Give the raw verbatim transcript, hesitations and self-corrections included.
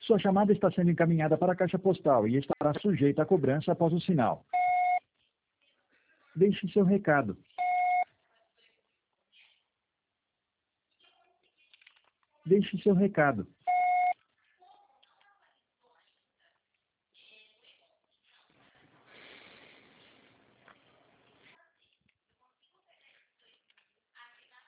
Sua chamada está sendo encaminhada para a caixa postal e estará sujeita a cobrança após o sinal. Deixe seu recado. Deixe seu recado.